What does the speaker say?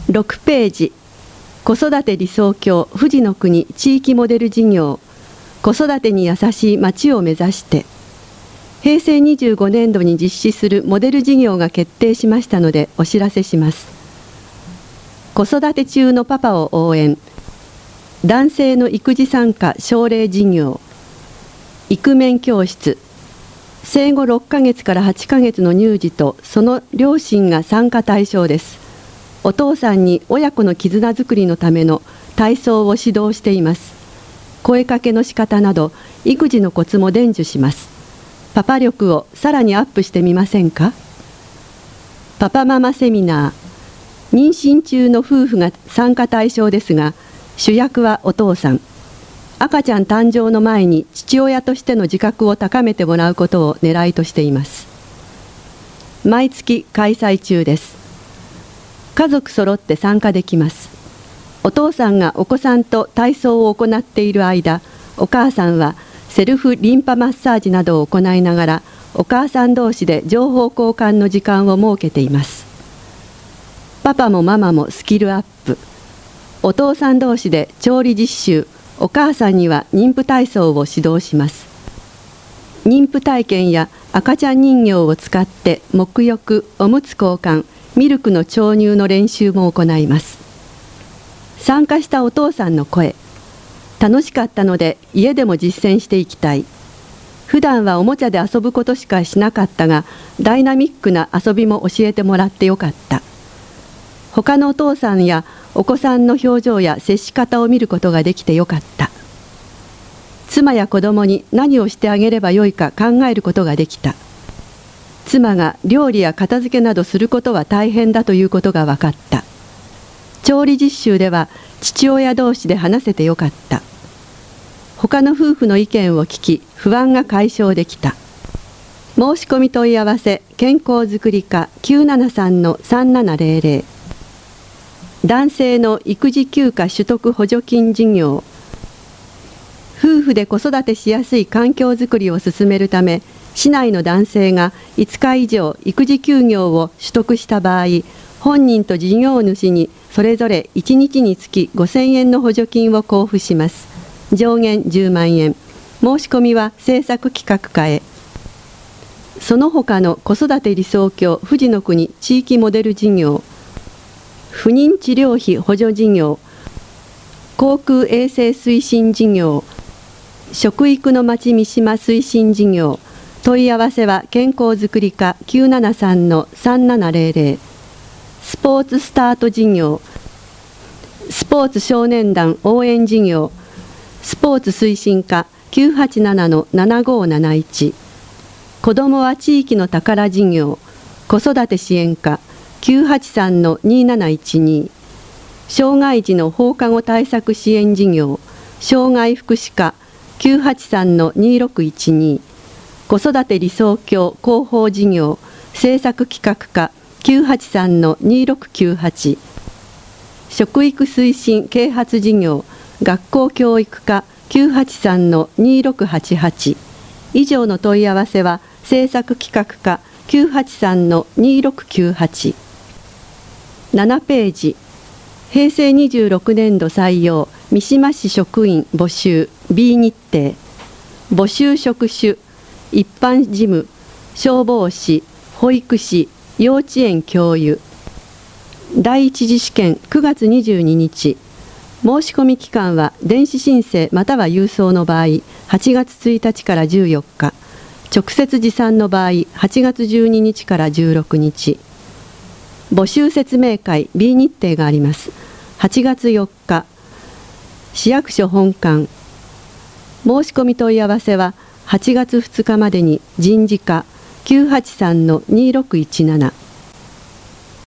6ページ、子育て理想郷富士の国地域モデル事業、子育てに優しい町を目指して、平成25年度に実施するモデル事業が決定しましたのでお知らせします。子育て中のパパを応援、男性の育児参加奨励事業、イクメン教室、生後6ヶ月から8ヶ月の乳児とその両親が参加対象です。お父さんに親子の絆づくりのための体操を指導しています。声かけの仕方など育児のコツも伝授します。パパ力をさらにアップしてみませんか？パパママセミナー、妊娠中の夫婦が参加対象ですが、主役はお父さん。赤ちゃん誕生の前に父親としての自覚を高めてもらうことを狙いとしています。毎月開催中です。家族揃って参加できます。お父さんがお子さんと体操を行っている間、お母さんはセルフリンパマッサージなどを行いながら、お母さん同士で情報交換の時間を設けています。パパもママもスキルアップ。お父さん同士で調理実習、お母さんには妊婦体操を指導します。妊婦体験や赤ちゃん人形を使って沐浴、おむつ交換、ミルクの調乳の練習も行います。参加したお父さんの声、楽しかったので家でも実践していきたい。普段はおもちゃで遊ぶことしかしなかったが、ダイナミックな遊びも教えてもらってよかった。他のお父さんやお子さんの表情や接し方を見ることができてよかった。妻や子供に何をしてあげればよいか考えることができた。妻が料理や片付けなどすることは大変だということが分かった。調理実習では父親同士で話せてよかった。他の夫婦の意見を聞き、不安が解消できた。申し込み問い合わせ、健康づくり課 973-3700。男性の育児休暇取得補助金事業。夫婦で子育てしやすい環境づくりを進めるため、市内の男性が5日以上育児休業を取得した場合、本人と事業主にそれぞれ1日につき5000円の補助金を交付します。上限10万円。申し込みは政策企画課へ。その他の子育て理想郷富士の国地域モデル事業、不妊治療費補助事業、航空衛生推進事業、食育のまち三島推進事業。問い合わせは健康づくり課 973-3700。スポーツスタート事業、スポーツ少年団応援事業、スポーツ推進課 987-7571。子どもは地域の宝事業、子育て支援課 983-2712。障害児の放課後対策支援事業、障害福祉課 983-2612。子育て理想郷広報事業、政策企画課 983-2698。食育推進啓発事業、学校教育課 983-2688。以上の問い合わせは政策企画課 983-2698。7ページ、平成26年度採用三島市職員募集 B 日程。募集職種、一般事務、消防士、保育士、幼稚園教諭。第一次試験9月22日。申し込み期間は電子申請または郵送の場合8月1日から14日、直接持参の場合8月12日から16日。募集説明会 B 日程があります。8月4日、市役所本館。申し込み問い合わせは8月2日までに人事課 983-2617。